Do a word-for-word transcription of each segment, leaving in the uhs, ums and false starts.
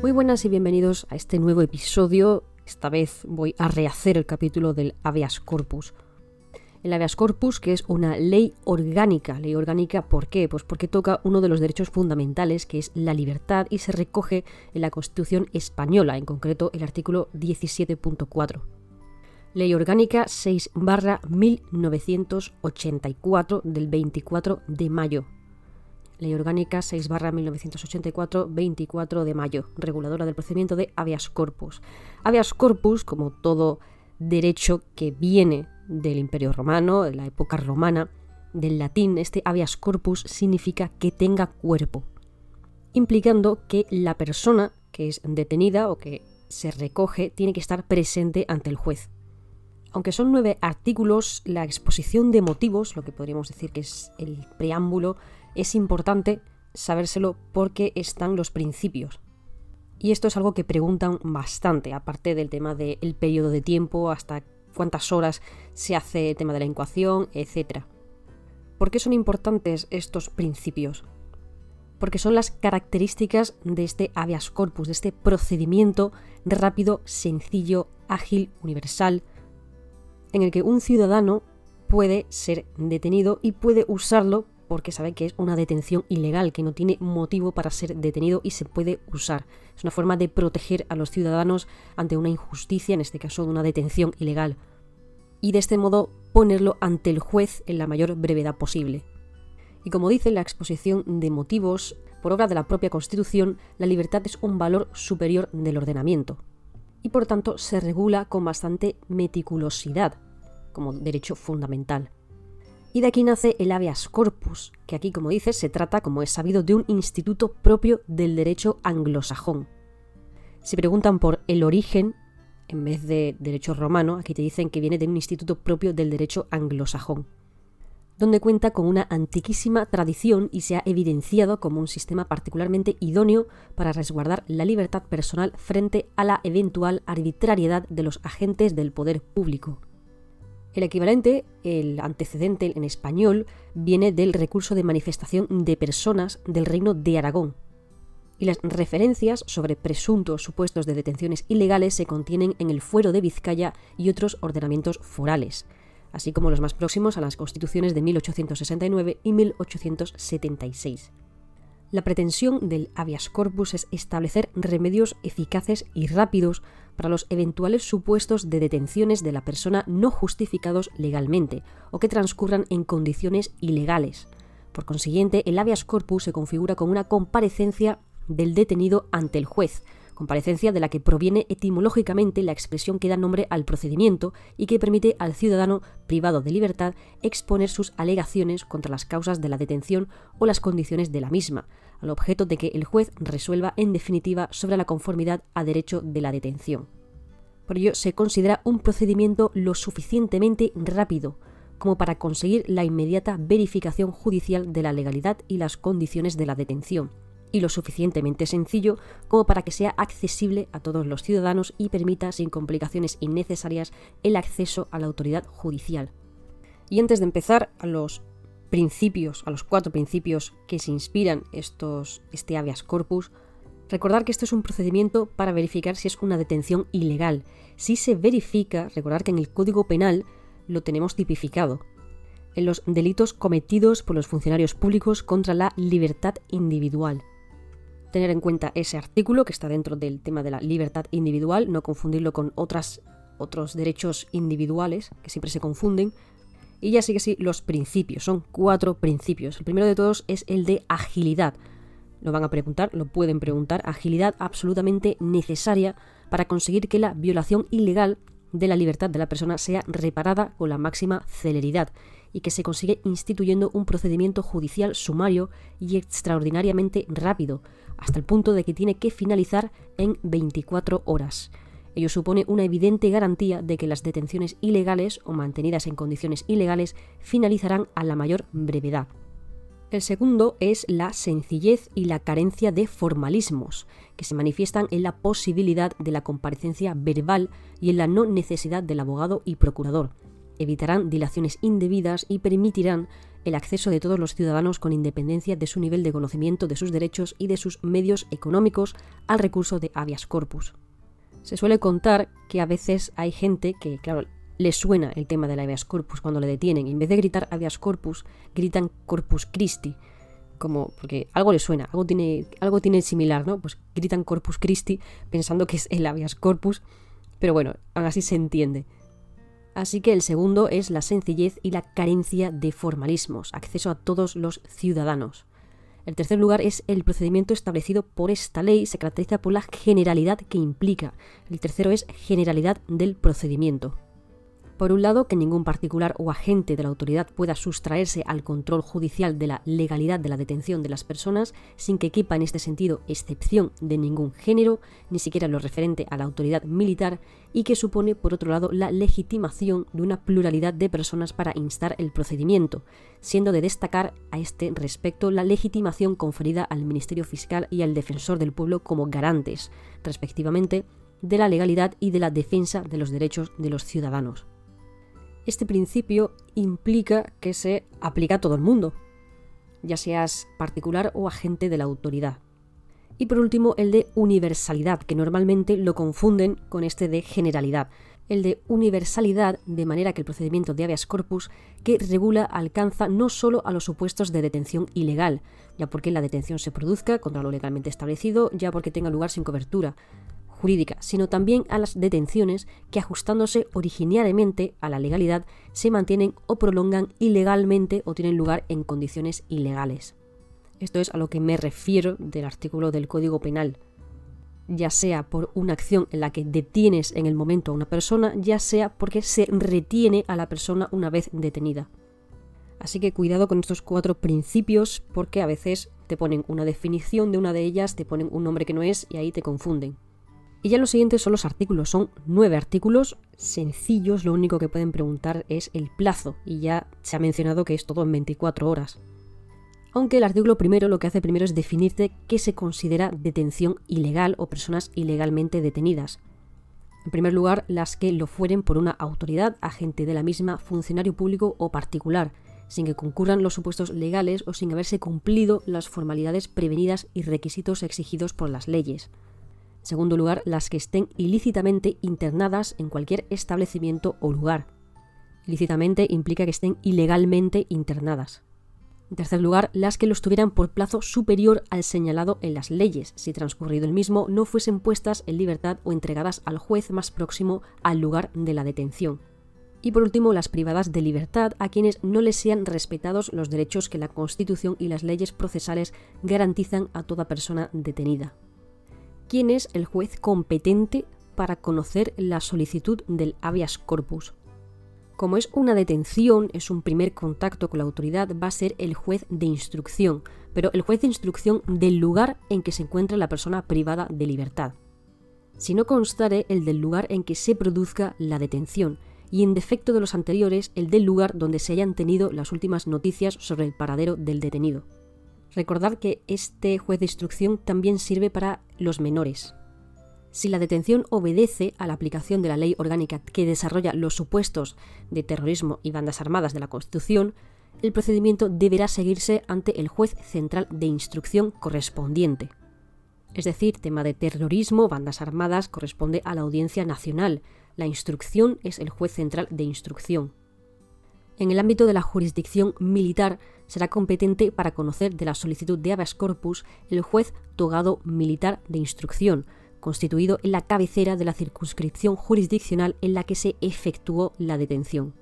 Muy buenas y bienvenidos a este nuevo episodio. Esta vez voy a rehacer el capítulo del Habeas Corpus. El Habeas Corpus, que es una ley orgánica. Ley orgánica, ¿por qué? Pues porque toca uno de los derechos fundamentales, que es la libertad, y se recoge en la Constitución española, en concreto el artículo diecisiete punto cuatro. Ley orgánica seis barra mil novecientos ochenta y cuatro del veinticuatro de mayo. Ley orgánica seis barra mil novecientos ochenta y cuatro, veinticuatro de mayo, reguladora del procedimiento de Habeas Corpus. Habeas Corpus, como todo derecho que viene del Imperio Romano, de la época romana, del latín, este Habeas Corpus significa que tenga cuerpo, implicando que la persona que es detenida o que se recoge tiene que estar presente ante el juez. Aunque son nueve artículos, la exposición de motivos, lo que podríamos decir que es el preámbulo, es importante sabérselo porque están los principios. Y esto es algo que preguntan bastante, aparte del tema del periodo de tiempo, hasta cuántas horas se hace el tema de la incoación, etcétera. ¿Por qué son importantes estos principios? Porque son las características de este Habeas Corpus, de este procedimiento rápido, sencillo, ágil, universal, en el que un ciudadano puede ser detenido y puede usarlo porque sabe que es una detención ilegal, que no tiene motivo para ser detenido y se puede usar. Es una forma de proteger a los ciudadanos ante una injusticia, en este caso de una detención ilegal, y de este modo ponerlo ante el juez en la mayor brevedad posible. Y como dice la exposición de motivos, por obra de la propia Constitución, la libertad es un valor superior del ordenamiento, y por tanto se regula con bastante meticulosidad como derecho fundamental. Y de aquí nace el Habeas Corpus, que aquí, como dice, se trata, como es sabido, de un instituto propio del derecho anglosajón. Si preguntan por el origen, en vez de derecho romano, aquí te dicen que viene de un instituto propio del derecho anglosajón, donde cuenta con una antiquísima tradición y se ha evidenciado como un sistema particularmente idóneo para resguardar la libertad personal frente a la eventual arbitrariedad de los agentes del poder público. El equivalente, el antecedente en español, viene del recurso de manifestación de personas del Reino de Aragón. Y las referencias sobre presuntos supuestos de detenciones ilegales se contienen en el Fuero de Vizcaya y otros ordenamientos forales, así como los más próximos a las constituciones de mil ochocientos sesenta y nueve y mil ochocientos setenta y seis. La pretensión del Habeas Corpus es establecer remedios eficaces y rápidos para los eventuales supuestos de detenciones de la persona no justificados legalmente o que transcurran en condiciones ilegales. Por consiguiente, el Habeas Corpus se configura como una comparecencia del detenido ante el juez, comparecencia de la que proviene etimológicamente la expresión que da nombre al procedimiento y que permite al ciudadano privado de libertad exponer sus alegaciones contra las causas de la detención o las condiciones de la misma, al objeto de que el juez resuelva en definitiva sobre la conformidad a derecho de la detención. Por ello, se considera un procedimiento lo suficientemente rápido como para conseguir la inmediata verificación judicial de la legalidad y las condiciones de la detención, y lo suficientemente sencillo como para que sea accesible a todos los ciudadanos y permita sin complicaciones innecesarias el acceso a la autoridad judicial. Y antes de empezar a los principios, a los cuatro principios que se inspiran estos, este Habeas Corpus, recordar que esto es un procedimiento para verificar si es una detención ilegal. Si se verifica, recordar que en el Código Penal lo tenemos tipificado en los delitos cometidos por los funcionarios públicos contra la libertad individual. Tener en cuenta ese artículo que está dentro del tema de la libertad individual, no confundirlo con otras, otros derechos individuales que siempre se confunden. Y ya sí que sí, los principios, son cuatro principios. El primero de todos es el de agilidad. Lo van a preguntar, lo pueden preguntar, agilidad absolutamente necesaria para conseguir que la violación ilegal de la libertad de la persona sea reparada con la máxima celeridad y que se consigue instituyendo un procedimiento judicial sumario y extraordinariamente rápido, hasta el punto de que tiene que finalizar en veinticuatro horas. Ello supone una evidente garantía de que las detenciones ilegales o mantenidas en condiciones ilegales finalizarán a la mayor brevedad. El segundo es la sencillez y la carencia de formalismos, que se manifiestan en la posibilidad de la comparecencia verbal y en la no necesidad del abogado y procurador. Evitarán dilaciones indebidas y permitirán el acceso de todos los ciudadanos con independencia de su nivel de conocimiento de sus derechos y de sus medios económicos al recurso de habeas corpus. Se suele contar que a veces hay gente que, claro, le suena el tema del habeas corpus cuando le detienen. En vez de gritar habeas corpus, gritan Corpus Christi. Como, porque algo le suena, algo tiene, algo tiene similar, ¿no? Pues gritan Corpus Christi pensando que es el habeas corpus, pero bueno, aún así se entiende. Así que el segundo es la sencillez y la carencia de formalismos, acceso a todos los ciudadanos. El tercer lugar es el procedimiento establecido por esta ley, se caracteriza por la generalidad que implica. El tercero es generalidad del procedimiento. Por un lado, que ningún particular o agente de la autoridad pueda sustraerse al control judicial de la legalidad de la detención de las personas sin que quepa en este sentido excepción de ningún género, ni siquiera lo referente a la autoridad militar, y que supone, por otro lado, la legitimación de una pluralidad de personas para instar el procedimiento, siendo de destacar a este respecto la legitimación conferida al Ministerio Fiscal y al Defensor del Pueblo como garantes, respectivamente, de la legalidad y de la defensa de los derechos de los ciudadanos. Este principio implica que se aplica a todo el mundo, ya seas particular o agente de la autoridad. Y por último, el de universalidad, que normalmente lo confunden con este de generalidad. El de universalidad, de manera que el procedimiento de habeas corpus que regula alcanza no solo a los supuestos de detención ilegal, ya porque la detención se produzca contra lo legalmente establecido, ya porque tenga lugar sin cobertura jurídica, sino también a las detenciones que, ajustándose originariamente a la legalidad, se mantienen o prolongan ilegalmente o tienen lugar en condiciones ilegales. Esto es a lo que me refiero del artículo del Código Penal, ya sea por una acción en la que detienes en el momento a una persona, ya sea porque se retiene a la persona una vez detenida. Así que cuidado con estos cuatro principios, porque a veces te ponen una definición de una de ellas, te ponen un nombre que no es y ahí te confunden. Y ya los siguientes son los artículos, son nueve artículos sencillos, lo único que pueden preguntar es el plazo, y ya se ha mencionado que es todo en veinticuatro horas. Aunque el artículo primero lo que hace primero es definirte qué se considera detención ilegal o personas ilegalmente detenidas. En primer lugar, las que lo fueren por una autoridad, agente de la misma, funcionario público o particular, sin que concurran los supuestos legales o sin haberse cumplido las formalidades prevenidas y requisitos exigidos por las leyes. En segundo lugar, las que estén ilícitamente internadas en cualquier establecimiento o lugar. Ilícitamente implica que estén ilegalmente internadas. En tercer lugar, las que los tuvieran por plazo superior al señalado en las leyes, si transcurrido el mismo no fuesen puestas en libertad o entregadas al juez más próximo al lugar de la detención. Y por último, las privadas de libertad a quienes no les sean respetados los derechos que la Constitución y las leyes procesales garantizan a toda persona detenida. ¿Quién es el juez competente para conocer la solicitud del habeas corpus? Como es una detención, es un primer contacto con la autoridad, va a ser el juez de instrucción, pero el juez de instrucción del lugar en que se encuentra la persona privada de libertad. Si no constare el del lugar en que se produzca la detención, y en defecto de los anteriores, el del lugar donde se hayan tenido las últimas noticias sobre el paradero del detenido. Recordad que este juez de instrucción también sirve para los menores. Si la detención obedece a la aplicación de la ley orgánica que desarrolla los supuestos de terrorismo y bandas armadas de la Constitución, el procedimiento deberá seguirse ante el juez central de instrucción correspondiente. Es decir, tema de terrorismo, bandas armadas, corresponde a la Audiencia Nacional. La instrucción es el juez central de instrucción. En el ámbito de la jurisdicción militar, será competente para conocer de la solicitud de habeas corpus el juez togado militar de instrucción, constituido en la cabecera de la circunscripción jurisdiccional en la que se efectuó la detención.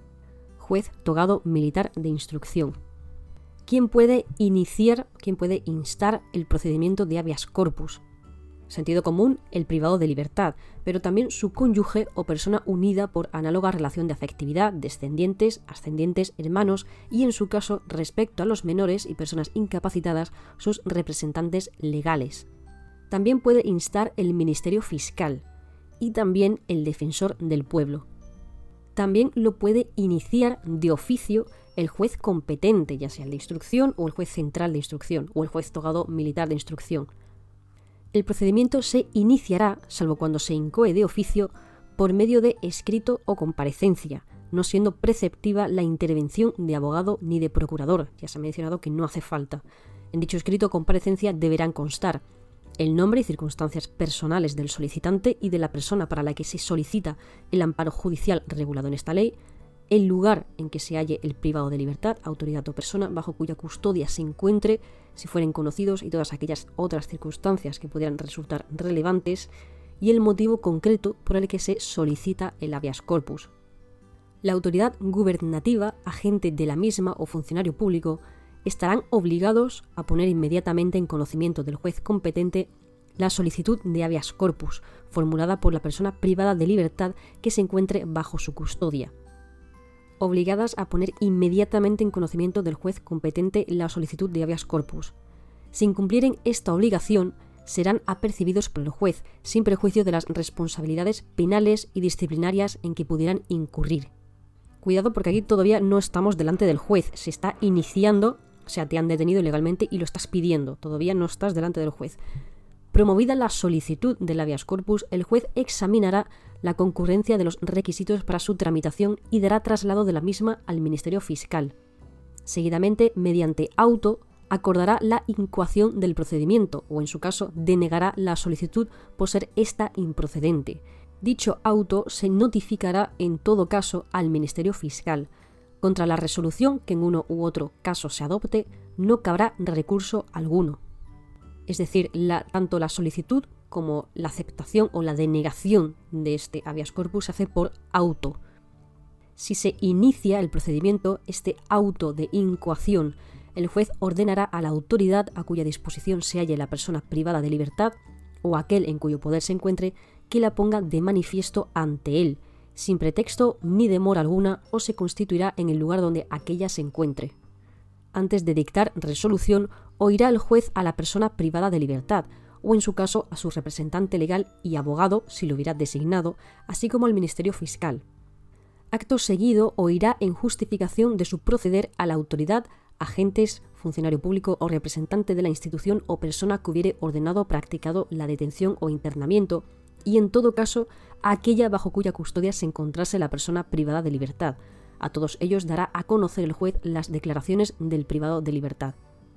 Juez togado militar de instrucción. ¿Quién puede iniciar, quién puede instar el procedimiento de habeas corpus? Sentido común, el privado de libertad, pero también su cónyuge o persona unida por análoga relación de afectividad, descendientes, ascendientes, hermanos y, en su caso, respecto a los menores y personas incapacitadas, sus representantes legales. También puede instar el Ministerio Fiscal y también el Defensor del Pueblo. También lo puede iniciar de oficio el juez competente, ya sea el de instrucción o el juez central de instrucción o el juez togado militar de instrucción. El procedimiento se iniciará, salvo cuando se incoe de oficio, por medio de escrito o comparecencia, no siendo preceptiva la intervención de abogado ni de procurador. Ya se ha mencionado que no hace falta. En dicho escrito comparecencia deberán constar el nombre y circunstancias personales del solicitante y de la persona para la que se solicita el amparo judicial regulado en esta ley, el lugar en que se halle el privado de libertad, autoridad o persona bajo cuya custodia se encuentre, si fueren conocidos, y todas aquellas otras circunstancias que pudieran resultar relevantes, y el motivo concreto por el que se solicita el habeas corpus. La autoridad gubernativa, agente de la misma o funcionario público, estarán obligados a poner inmediatamente en conocimiento del juez competente la solicitud de habeas corpus formulada por la persona privada de libertad que se encuentre bajo su custodia. Obligadas a poner inmediatamente en conocimiento del juez competente la solicitud de habeas corpus. Si incumplieren esta obligación, serán apercibidos por el juez, sin prejuicio de las responsabilidades penales y disciplinarias en que pudieran incurrir. Cuidado, porque aquí todavía no estamos delante del juez, se está iniciando, o sea, te han detenido ilegalmente y lo estás pidiendo, todavía no estás delante del juez. Promovida la solicitud del habeas corpus, el juez examinará la concurrencia de los requisitos para su tramitación y dará traslado de la misma al Ministerio Fiscal. Seguidamente, mediante auto, acordará la incoación del procedimiento o, en su caso, denegará la solicitud por ser esta improcedente. Dicho auto se notificará en todo caso al Ministerio Fiscal. Contra la resolución que en uno u otro caso se adopte, no cabrá recurso alguno. Es decir, la, tanto la solicitud como la aceptación o la denegación de este habeas corpus se hace por auto. Si se inicia el procedimiento, este auto de incoación, el juez ordenará a la autoridad a cuya disposición se halle la persona privada de libertad o aquel en cuyo poder se encuentre que la ponga de manifiesto ante él, sin pretexto ni demora alguna, o se constituirá en el lugar donde aquella se encuentre. Antes de dictar resolución, oirá el juez a la persona privada de libertad, o en su caso a su representante legal y abogado, si lo hubiera designado, así como al Ministerio Fiscal. Acto seguido, oirá en justificación de su proceder a la autoridad, agentes, funcionario público o representante de la institución o persona que hubiere ordenado o practicado la detención o internamiento, y en todo caso a aquella bajo cuya custodia se encontrase la persona privada de libertad. A todos ellos dará a conocer el juez las declaraciones del privado de libertad.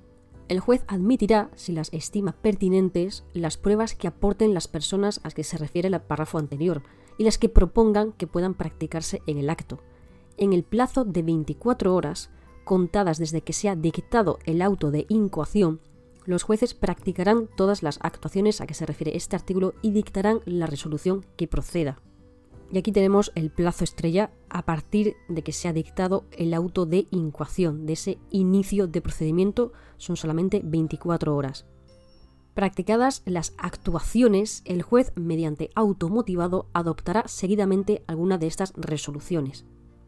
El juez admitirá, si las estima pertinentes, las pruebas que aporten las personas a las que se refiere el párrafo anterior y las que propongan que puedan practicarse en el acto. En el plazo de veinticuatro horas, contadas desde que se ha dictado el auto de incoación, los jueces practicarán todas las actuaciones a que se refiere este artículo y dictarán la resolución que proceda. Y aquí tenemos el plazo estrella a partir de que se ha dictado el auto de incoación. De ese inicio de procedimiento son solamente veinticuatro horas. Practicadas las actuaciones, el juez, mediante auto motivado, adoptará seguidamente alguna de estas resoluciones.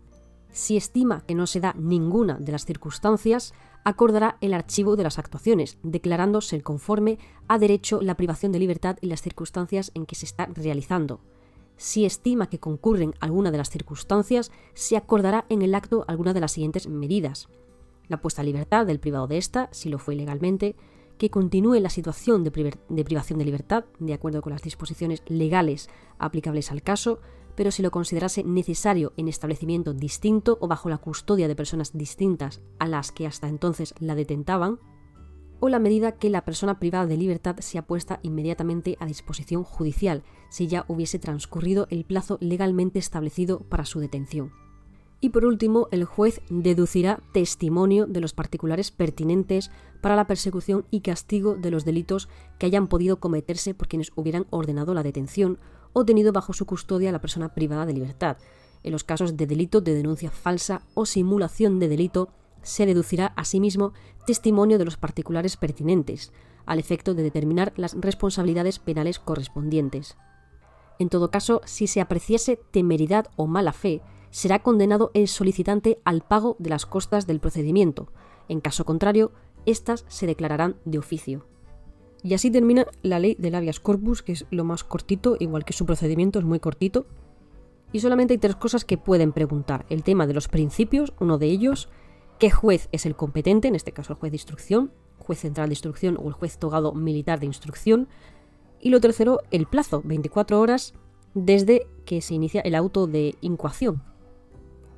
Si estima que no se da ninguna de las circunstancias, acordará el archivo de las actuaciones, declarándose conforme a derecho la privación de libertad y las circunstancias en que se está realizando. Si estima que concurren alguna de las circunstancias, se acordará en el acto alguna de las siguientes medidas: la puesta a libertad del privado de ésta, si lo fue legalmente, que continúe la situación de, priver- de privación de libertad, de acuerdo con las disposiciones legales aplicables al caso, pero si lo considerase necesario en establecimiento distinto o bajo la custodia de personas distintas a las que hasta entonces la detentaban, o la medida que la persona privada de libertad sea puesta inmediatamente a disposición judicial, si ya hubiese transcurrido el plazo legalmente establecido para su detención. Y por último, el juez deducirá testimonio de los particulares pertinentes para la persecución y castigo de los delitos que hayan podido cometerse por quienes hubieran ordenado la detención o tenido bajo su custodia a la persona privada de libertad. En los casos de delito de denuncia falsa o simulación de delito, se deducirá asimismo testimonio de los particulares pertinentes, al efecto de determinar las responsabilidades penales correspondientes. En todo caso, si se apreciase temeridad o mala fe, será condenado el solicitante al pago de las costas del procedimiento. En caso contrario, éstas se declararán de oficio. Y así termina la ley del habeas corpus, que es lo más cortito, igual que su procedimiento es muy cortito. Y solamente hay tres cosas que pueden preguntar. El tema de los principios, uno de ellos, qué juez es el competente, en este caso el juez de instrucción, juez central de instrucción o el juez togado militar de instrucción. Y lo tercero, el plazo, veinticuatro horas desde que se inicia el auto de incoación.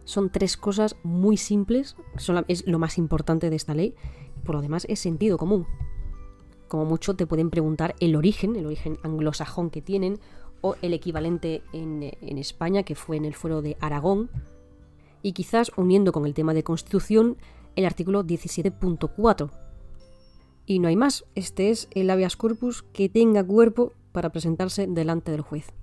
Son tres cosas muy simples, son, es lo más importante de esta ley, por lo demás es sentido común. Como mucho te pueden preguntar el origen, el origen anglosajón que tienen, o el equivalente en, en España, que fue en el Fuero de Aragón, y quizás uniendo con el tema de Constitución, el artículo diecisiete punto cuatro. Y no hay más, este es el habeas corpus que tenga cuerpo para presentarse delante del juez.